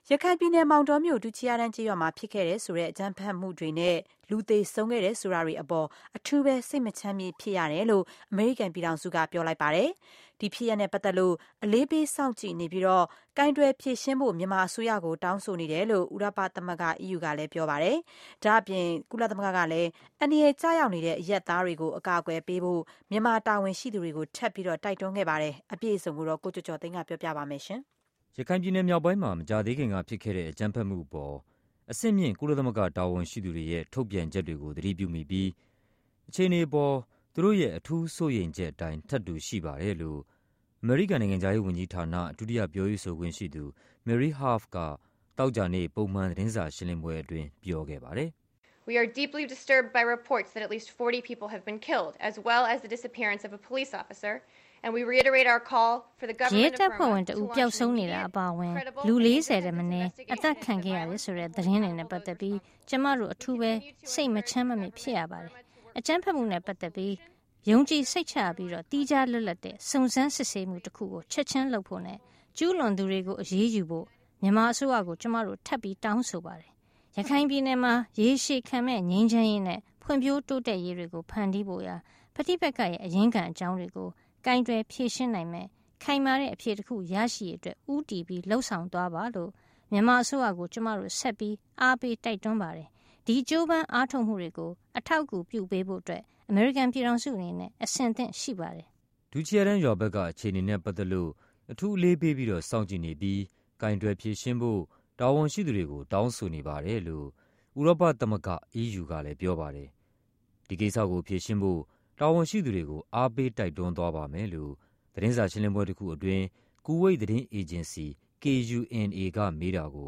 ရခိုင်ပြည်နယ်မောင်တောမြို့ဒုချီယာရန်ကျေးရွာမှာဖြစ်ခဲ့တဲ့ဆိုတဲ့အကြမ်းဖက်မှုတွေနဲ့လူသေဆုံးခဲ့တဲ့ဆိုတာတွေအပေါ်အထူးပဲစိတ်မချမ်းမြေ့ဖြစ်ရတယ်လို့အမေရိကန်ပြည်ထောင်စုကပြောလိုက်ပါတယ်။ဒီဖြစ်ရပ်နဲ့ပတ်သက်လို့အလေးပေးစောင့်ကြည့်နေပြီးတော့ကင်တွယ်ဖြေရှင်းဖို့မြန်မာအစိုးရကိုတောင်းဆိုနေတယ်လို့ဥရောပသမဂ္ဂ EU ကလည်းပြောပါတယ်။ဒါ့အပြင်ကုလသမဂ္ဂကလည်းအန္တရာယ်ကျရောက်နေတဲ့အရပ်သားတွေကိုအကာအကွယ်ပေးဖို့မြန်မာတာဝန်ရှိသူတွေကိုထပ်ပြီးတော့တိုက်တွန်းခဲ့ပါတယ်။အပြည့်အစုံကိုတော့ကိုကျော်ကျော်သိန်းကပြောပြပါမယ်ရှင်။ရခိုင်ပြည်နယ်မြောက်ပိုင်းမှာမကြာသေးခင်ကဖြစ်ခဲ့တဲ့အကြမ်းဖက်မှုအပေါ်အဆင့်မြင့်ကုလသမဂ္ဂတာဝန်ရှိသူတွေရဲ့ထုတ်ပြန်ချက်တွေကိုသတိပြုမိပြီးအခြေအနေပေါ်သူတို့ရဲ့အထူးစိုးရိမ်ချက်အတိုင်းထပ်တူရှိပါတယ်လို့အမေရိကန်နိုင်ငံခြားရေးဝန်ကြီးဌာနဒုတိယပြောရေးဆိုခွင့်ရှိသူ Mary Harf ကသောကြာနေ့ပုံမှန်သတင်းစာရှင်းလင်းပွဲအတွင်းပြောခဲ့ပါတယ်။ We are deeply disturbed by reports that at least 40 people have been killed, as well as the disappearance of a police officer, and we reiterate our call for the government of Burma to launch an immediate, credible, လူ40တဲ့မနေ့အသက်ခံခဲ့ရတယ်ဆိုတဲ့သတင်းတွေနဲ့ပတ်သက်ပြီးကျမတို့အထူးပဲစိတ်မချမ်းမမြေ့ဖြစ်ရပါတယ်။အကြမ်းဖက်မှုနဲ့ပတ်သက်ပြီးယုံကြည်စိတ်ချပြီးတော့တီးခြားလွတ်လပ်တဲ့စုံစမ်းစစ်ဆေးမှုတစ်ခုကိုချက်ချင်းလုပ်ဖို့နဲ့ကျူးလွန်သူတွေကိုအရေးယူဖို့မြန်မာအစိုးရကိုကျမတို့ထပ်ပြီးတောင်းဆိုပါတယ်။ရခိုင်ပြည်နယ်မှာရေရှည်ခံမဲ့ငြိမ်းချမ်းရေးနဲ့ဖွံ့ဖြိုးတိုးတက်ရေးတွေကိုဖန်တီးဖို့ရာပဋိပက္ခရဲ့အရင်းခံအကြောင်းတွေကိုကင်တွယ်ဖြေရှင်းနိုင်မဲ့ခိုင်မာတဲ့အဖြေတစ်ခုရရှိရတဲ့ဥတီပြီးလှုပ်ဆောင်သွားပါလို့မြန်မာအစိုးရကိုကျမတို့ဆက်ပြီးအားပေးတိုက်တွန်းပါတယ်။ဒီကြိုးပမ်းအားထုတ်မှုတွေကိုအထောက်အကူပြုပေးဖို့အတွက်အမေရိကန်ပြည်ထောင်စုအနေနဲ့အဆင်သင့်ရှိပါတယ်။ဒုချီယာရန်ရွာဘက်ကအခြေအနေနဲ့ပတ်သက်လို့အထူးအလေးပေးပြီးတော့စောင့်ကြည့်နေပြီးကင်တွယ်ဖြေရှင်းဖို့တာဝန်ရှိသူတွေကိုတောင်းဆိုနေပါတယ်လို့ဥရောပသမဂ္ဂ EU ကလည်းပြောပါတယ်။ဒီကိစ္စကိုဖြေရှင်းဖို့တာဝန်ရှိသူတွေကိုအားပေးတိုက်တွန်းသွားပါမယ်လို့သတင်းစာရှင်းလင်းပွဲတစ်ခုအတွင်းကူဝိတ်သတင်းအေဂျင်စီ KUNA ကမေးတာကို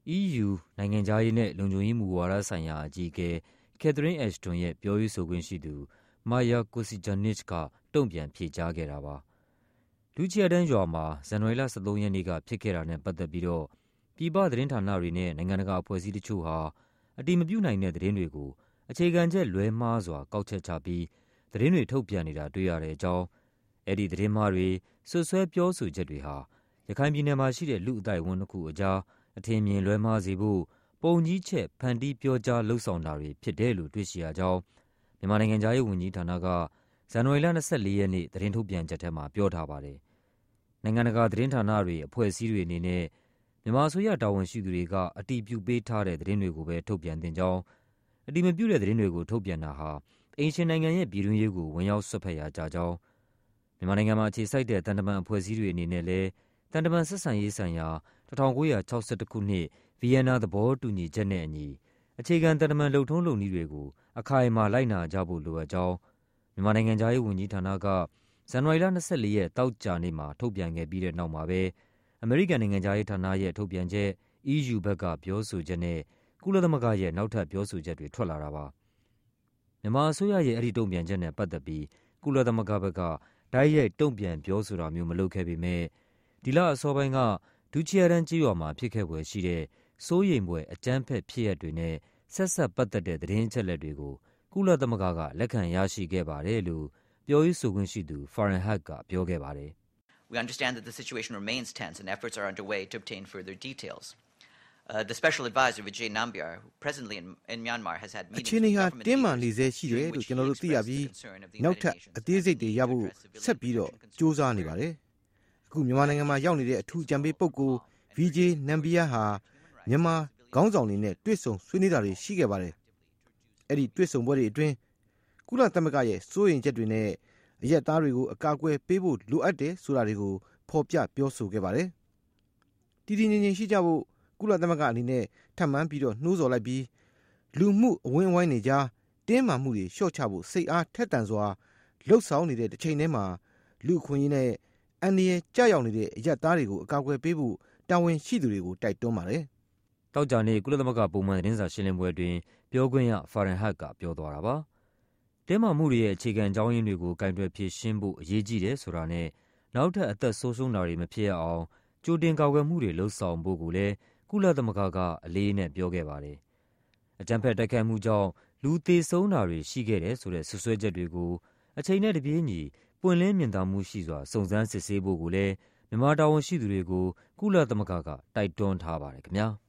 EU နိုင်ငံခြားရေးနဲ့လုံခြုံရေးမူဝါဒဆိုင်ရာအကြီးအကဲ Catherine Ashton ရဲ့ပြောရေးဆိုခွင့်ရှိသူ Maja Kocijancic ကတုံ့ပြန်ဖြေကြားခဲ့တာပါ။ဒုချီယာရန်ရွာမှာဇန်နဝါရီလ 13 ရက်နေ့ကဖြစ်ခဲ့တာနဲ့ပတ်သက်ပြီးတော့ပြည်ပသတင်းဌာနတွေနဲ့နိုင်ငံတကာအဖွဲ့အစည်းတချို့ဟာအတည်မပြုနိုင်တဲ့သတင်းတွေကိုအခြေခံချက်လွဲမှားစွာကောက်ချက်ချပြီးသတင်းတွေထုတ်ပြန်နေတာတွေ့ရတဲ့အကြောင်းအဲ့ဒီသတင်းမှားတွေဆွဆွဲပြောဆိုချက်တွေဟာရခိုင်ပြည်နယ်မှာရှိတဲ့လူအသိုက်အဝန်းတစ်ခုအကြားအထင်မြင်လွဲမှားစေဖို့ပုံကြီးချက်ဖန်တီးပြောကြားလှုံ့ဆော်တာတွေဖြစ်တယ်လို့တွေ့ရှိရကြောင်းမြန်မာနိုင်ငံခြားရေးဝန်ကြီးဌာနကဇန်နဝါရီလ 24 ရက်နေ့သတင်းထုတ်ပြန်ချက်ထဲမှာပြောထားပါတယ်။နိုင်ငံတကာသတင်းဌာနတွေအဖွဲ့အစည်းတွေအနေနဲ့မြန်မာအစိုးရတာဝန်ရှိသူတွေကအတည်ပြုပေးထားတဲ့သတင်းတွေကိုပဲထုတ်ပြန်သင့်ကြောင်းအတည်မပြုတဲ့သတင်းတွေကိုထုတ်ပြန်တာဟာအိမ်ရှင်နိုင်ငံရဲ့ပြည်တွင်းရေးကိုဝင်ရောက်ဆွတ်ဖက်ရာကြကြောင်းမြန်မာနိုင်ငံမှာအခြေစိုက်တဲ့တန်တမန်အဖွဲ့အစည်းတွေအနေနဲ့လည်းတန်တမန်ဆက်ဆံရေးဆိုင်ရာ1962ခုနှစ်ဗီယက်နာသဘောတူညီချက်နဲ့အညီအခြေခံတန်တမန်လုပ်ထုံးလုပ်နည်းတွေကိုအခိုင်အမာလိုက်နာကြဖို့လိုအပ်ကြောင်းမြန်မာနိုင်ငံခြားရေးဝန်ကြီးဌာနကဇန်နဝါရီလ 24 ရက်တောက်ကြနေ့မှာထုတ်ပြန်ခဲ့ပြီးတဲ့နောက်မှာပဲအမေရိကန်နိုင်ငံခြားရေးဌာနရဲ့ထုတ်ပြန်ချက် EU ဘက်ကပြောဆိုချက်နဲ့ကုလသမဂ္ဂရဲ့နောက်ထပ်ပြောဆိုချက်တွေထွက်လာတာပါမြန်မာအစိုးရရဲ့အဲ့ဒီတုံ့ပြန်ချက်နဲ့ပတ်သက်ပြီးကုလသမဂ္ဂဘက်ကတိုက်ရိုက်တုံ့ပြန်ပြောဆိုတာမျိုးမလုပ်ခဲ့ပေမဲ့ဒီလအစောပိုင်းကဒုချီယာရန်ကျေးရွာမှာဖြစ်ခဲ့ဖွယ်ရှိတဲ့စိုးရိမ်ဖွယ်အကြမ်းဖက်ဖြစ်ရပ်တွေနဲ့ဆက်စပ်ပတ်သက်တဲ့သတင်းအချက်အလက်တွေကိုကုလသမဂ္ဂကလက်ခံရရှိခဲ့ပါတယ်လို့ပြောရေးဆိုခွင့်ရှိသူ Farhan Haq ကပြောခဲ့ပါတယ်။ We understand that the situation remains tense and efforts are underway to obtain further details. The special advisor Vijay Nambiar, who presently in Myanmar has had meetings with government leaders in which he expressed the concern of the United Nations အသေးစိတ်တွေရဖို့ဆက်ပြီးတော့စူးစမ်းနေပါတယ်။အခုမြန်မာနိုင်ငံမှာရောက်နေတဲ့အထူးကြံပေးပုဂ္ဂိုလ် Vijay Nambiar ဟာမြန်မာခေါင်းဆောင်တွေနဲ့တွေ့ဆုံဆွေးနွေးတာတွေရှိခဲ့ပါတယ်။အဲ့ဒီတွေ့ဆုံပွဲတွေအတွင်းကုလသမဂ္ဂရဲ့စိုးရိမ်ချက်တွေနဲ့အရက်သားတွေကိုအကာအကွယ်ပေးဖို့လိုအပ်တယ်ဆိုတာတွေကိုဖော်ပြပြောဆိုခဲ့ပါတယ်။တည်တည်ငြိမ်ငြိမ်ရှိကြဖို့ကုလသမဂ္ဂအနေနဲ့ထပ်မံပြီးတော့နှိုးဆော်လိုက်ပြီးလူမှုအဝန်းအဝိုင်းတွေကြားတင်းမာမှုတွေလျှော့ချဖို့စိတ်အားထက်သန်စွာလှုပ်ဆောင်နေတဲ့တစ်ချိန်တည်းမှာလူအခွင့်အရေးနဲ့အန္တရာယ်ကြောက်ရွံ့နေတဲ့အရက်သားတွေကိုအကာအကွယ်ပေးဖို့တာဝန်ရှိသူတွေကိုတိုက်တွန်းပါတယ်။တောက်ကြနေ့ကုလသမဂ္ဂပုံမှန်သတင်းစာရှင်းလင်းပွဲအတွင်းပြောခွင့်ရ Farhan Haq ကပြောသွားတာပါ။တင်းမာမှုတွေရဲ့အခြေခံအကြောင်းရင်းတွေကိုကင်တွယ်ဖြေရှင်းဖို့အရေးကြီးတယ်ဆိုတာနဲ့နောက်ထပ်အသက်ဆုံးရှုံးတာတွေမဖြစ်ရအောင်ကြိုတင်ကာကွယ်မှုတွေလှုံ့ဆော်ဖို့ကိုလည်းကုလသမဂ္ဂကအလေးနဲ့ပြောခဲ့ပါတယ်။အကြမ်းဖက်တိုက်ခိုက်မှုကြောင့်လူသေဆုံးတာတွေရှိခဲ့တယ်ဆိုတဲ့ဆွဆွဲချက်တွေကိုအချိန်နဲ့တပြေးညီပွင့်လင်းမြင်သာမှုရှိစွာစုံစမ်းစစ်ဆေးဖို့ကိုလည်းမြန်မာတာဝန်ရှိသူတွေကိုကုလသမဂ္ဂကတိုက်တွန်းထားပါတယ်ခင်ဗျာ။